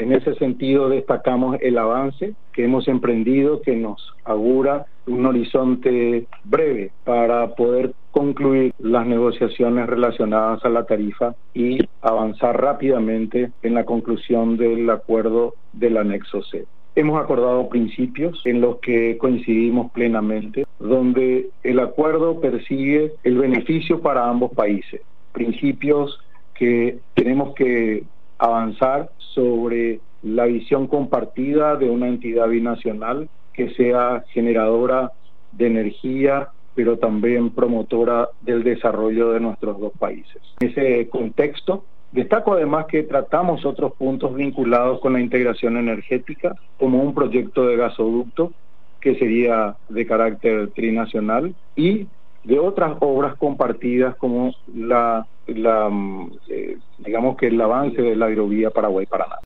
En ese sentido destacamos el avance que hemos emprendido, que nos augura un horizonte breve para poder concluir las negociaciones relacionadas a la tarifa y avanzar rápidamente en la conclusión del acuerdo del anexo C. Hemos acordado principios en los que coincidimos plenamente, donde el acuerdo persigue el beneficio para ambos países. Principios que tenemos que avanzar sobre la visión compartida de una entidad binacional que sea generadora de energía, pero también promotora del desarrollo de nuestros dos países. En ese contexto, destaco además que tratamos otros puntos vinculados con la integración energética, como un proyecto de gasoducto que sería de carácter trinacional, y de otras obras compartidas como digamos que el avance de la hidrovía Paraguay-Paraná.